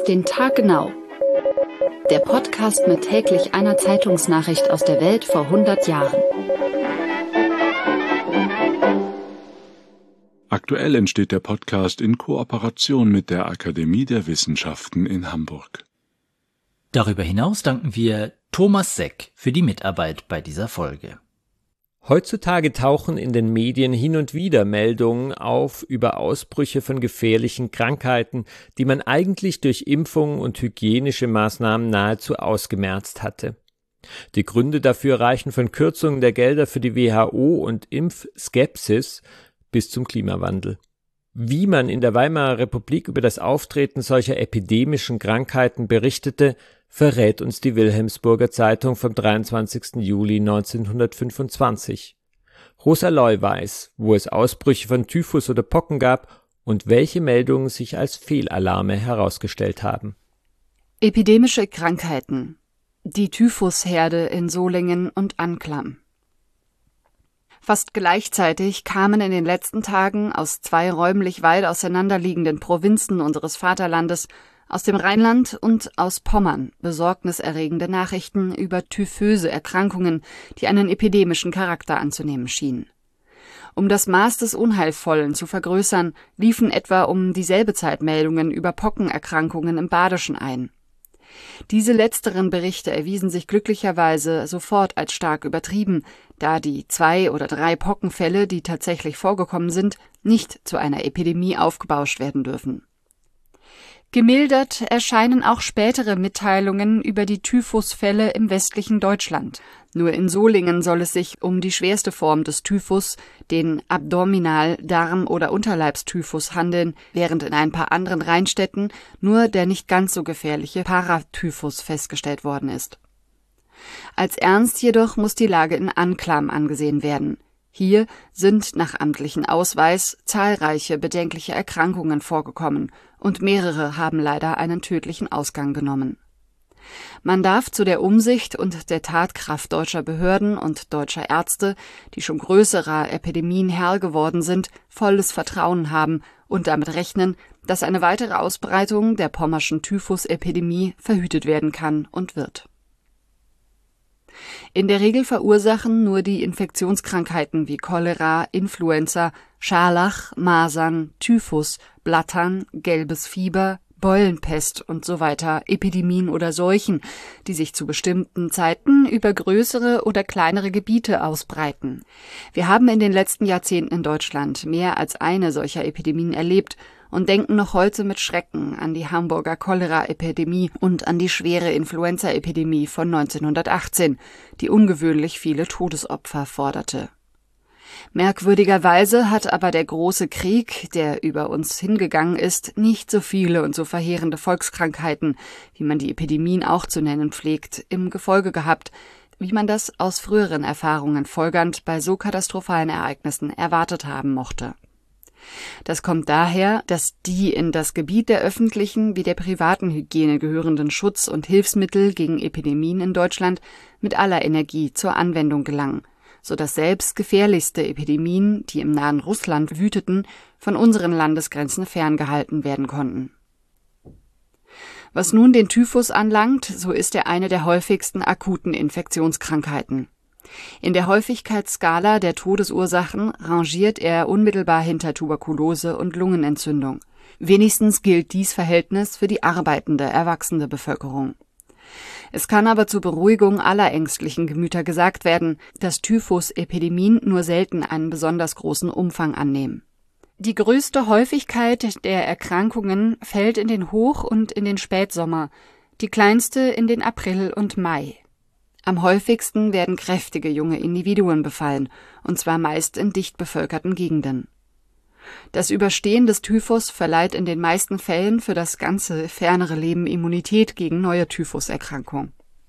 den Tag genau. Der Podcast mit täglich einer Zeitungsnachricht aus der Welt vor 100 Jahren. Aktuell entsteht der Podcast in Kooperation mit der Akademie der Wissenschaften in Hamburg. Darüber hinaus danken wir Thomas Seck für die Mitarbeit bei dieser Folge. Heutzutage tauchen in den Medien hin und wieder Meldungen auf über Ausbrüche von gefährlichen Krankheiten, die man eigentlich durch Impfungen und hygienische Maßnahmen nahezu ausgemerzt hatte. Die Gründe dafür reichen von Kürzungen der Gelder für die WHO und Impfskepsis bis zum Klimawandel. Wie man in der Weimarer Republik über das Auftreten solcher epidemischen Krankheiten berichtete, verrät uns die Wilhelmsburger Zeitung vom 23. Juli 1925. Rosa Loy weiß, wo es Ausbrüche von Typhus oder Pocken gab und welche Meldungen sich als Fehlalarme herausgestellt haben. Epidemische Krankheiten. Die Typhusherde in Solingen und Anklam. Fast gleichzeitig kamen in den letzten Tagen aus zwei räumlich weit auseinanderliegenden Provinzen unseres Vaterlandes, aus dem Rheinland und aus Pommern, besorgniserregende Nachrichten über typhöse Erkrankungen, die einen epidemischen Charakter anzunehmen schienen. Um das Maß des Unheilvollen zu vergrößern, liefen etwa um dieselbe Zeit Meldungen über Pockenerkrankungen im Badischen ein. Diese letzteren Berichte erwiesen sich glücklicherweise sofort als stark übertrieben, da die 2 oder 3 Pockenfälle, die tatsächlich vorgekommen sind, nicht zu einer Epidemie aufgebauscht werden dürfen. Gemildert erscheinen auch spätere Mitteilungen über die Typhusfälle im westlichen Deutschland. Nur in Solingen soll es sich um die schwerste Form des Typhus, den Abdominal-, Darm- oder Unterleibstyphus handeln, während in ein paar anderen Rheinstädten nur der nicht ganz so gefährliche Paratyphus festgestellt worden ist. Als ernst jedoch muss die Lage in Anklam angesehen werden. Hier sind nach amtlichem Ausweis zahlreiche bedenkliche Erkrankungen vorgekommen und mehrere haben leider einen tödlichen Ausgang genommen. Man darf zu der Umsicht und der Tatkraft deutscher Behörden und deutscher Ärzte, die schon größerer Epidemien Herr geworden sind, volles Vertrauen haben und damit rechnen, dass eine weitere Ausbreitung der pommerschen Typhusepidemie verhütet werden kann und wird. In der Regel verursachen nur die Infektionskrankheiten wie Cholera, Influenza, Scharlach, Masern, Typhus, Blattern, gelbes Fieber, Beulenpest und so weiter Epidemien oder Seuchen, die sich zu bestimmten Zeiten über größere oder kleinere Gebiete ausbreiten. Wir haben in den letzten Jahrzehnten in Deutschland mehr als eine solcher Epidemien erlebt und denken noch heute mit Schrecken an die Hamburger Cholera-Epidemie und an die schwere Influenza-Epidemie von 1918, die ungewöhnlich viele Todesopfer forderte. Merkwürdigerweise hat aber der große Krieg, der über uns hingegangen ist, nicht so viele und so verheerende Volkskrankheiten, wie man die Epidemien auch zu nennen pflegt, im Gefolge gehabt, wie man das aus früheren Erfahrungen folgernd bei so katastrophalen Ereignissen erwartet haben mochte. Das kommt daher, dass die in das Gebiet der öffentlichen wie der privaten Hygiene gehörenden Schutz- und Hilfsmittel gegen Epidemien in Deutschland mit aller Energie zur Anwendung gelangen, sodass selbst gefährlichste Epidemien, die im nahen Russland wüteten, von unseren Landesgrenzen ferngehalten werden konnten. Was nun den Typhus anlangt, so ist er eine der häufigsten akuten Infektionskrankheiten. In der Häufigkeitsskala der Todesursachen rangiert er unmittelbar hinter Tuberkulose und Lungenentzündung. Wenigstens gilt dies Verhältnis für die arbeitende, erwachsene Bevölkerung. Es kann aber zur Beruhigung aller ängstlichen Gemüter gesagt werden, dass Typhus-Epidemien nur selten einen besonders großen Umfang annehmen. Die größte Häufigkeit der Erkrankungen fällt in den Hoch- und in den Spätsommer, die kleinste in den April und Mai. Am häufigsten werden kräftige junge Individuen befallen, und zwar meist in dicht bevölkerten Gegenden. Das Überstehen des Typhus verleiht in den meisten Fällen für das ganze fernere Leben Immunität gegen neue Typhuserkrankungen.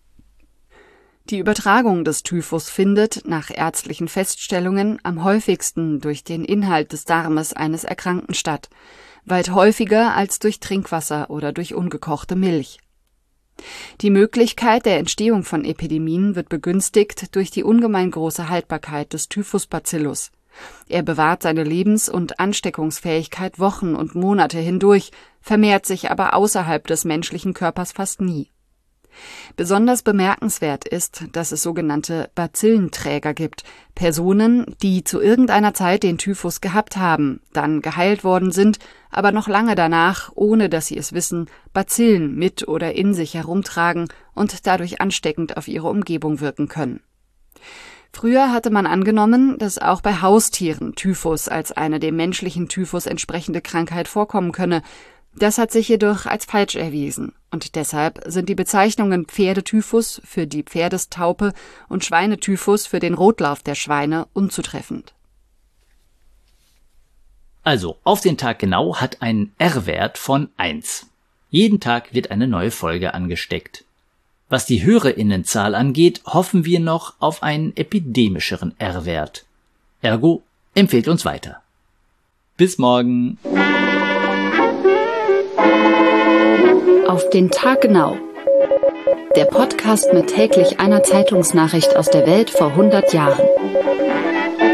Die Übertragung des Typhus findet, nach ärztlichen Feststellungen, am häufigsten durch den Inhalt des Darmes eines Erkrankten statt, weit häufiger als durch Trinkwasser oder durch ungekochte Milch. Die Möglichkeit der Entstehung von Epidemien wird begünstigt durch die ungemein große Haltbarkeit des Typhusbacillus, Er bewahrt seine Lebens- und Ansteckungsfähigkeit Wochen und Monate hindurch, vermehrt sich aber außerhalb des menschlichen Körpers fast nie. Besonders bemerkenswert ist, dass es sogenannte Bazillenträger gibt, Personen, die zu irgendeiner Zeit den Typhus gehabt haben, dann geheilt worden sind, aber noch lange danach, ohne dass sie es wissen, Bazillen mit oder in sich herumtragen und dadurch ansteckend auf ihre Umgebung wirken können. Früher hatte man angenommen, dass auch bei Haustieren Typhus als eine dem menschlichen Typhus entsprechende Krankheit vorkommen könne. Das hat sich jedoch als falsch erwiesen und deshalb sind die Bezeichnungen Pferdetyphus für die Pferdestaupe und Schweinetyphus für den Rotlauf der Schweine unzutreffend. Also, auf den Tag genau hat einen R-Wert von 1. Jeden Tag wird eine neue Folge angesteckt. Was die HörerInnenzahl angeht, hoffen wir noch auf einen epidemischeren R-Wert. Ergo, empfehlt uns weiter. Bis morgen! Auf den Tag genau. Der Podcast mit täglich einer Zeitungsnachricht aus der Welt vor 100 Jahren.